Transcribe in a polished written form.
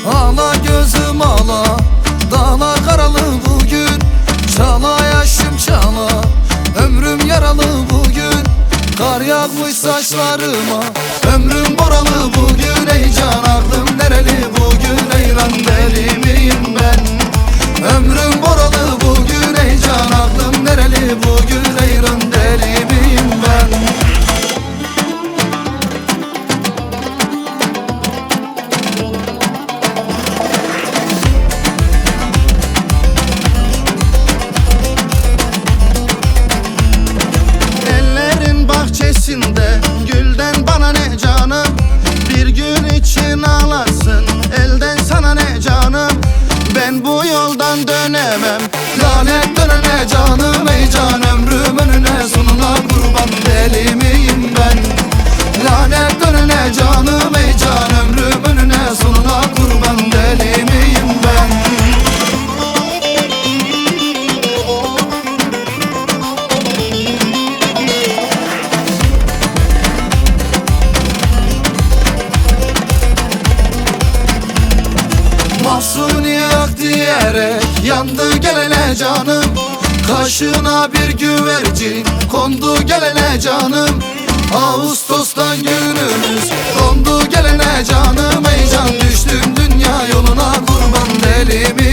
Ağla gözüm ağla, dağla karalı bugün. Çala yaşım çala, ömrüm yaralı bugün. Kar yağmış saçlarıma, ömrüm boralı bugün. Ey can aklım nereli bugün, ey lan deli miyim ben? Ömrüm boralı bugün, ey can aklım nereli bugün, ey lan deli miyim ben? Bahçesinde gülden bana ne canım, bir gün için ağlarsın elden sana ne canım. Ben bu yoldan dönemem, Lanet dönene canım, ey can ömrüm önüne sonuna kurban, deli miyim ben? Lanet dönene canım, ey can ömrüm önüne sonuna kurban, deli miyim ben? Mahsuni yak diyerek yandı gelene canım. Kaşına bir güvercin kondu gelene canım. Ağustos'tan günümüz kondu gelene canım. Ey can düştüm dünya yoluna kurban, deli mi?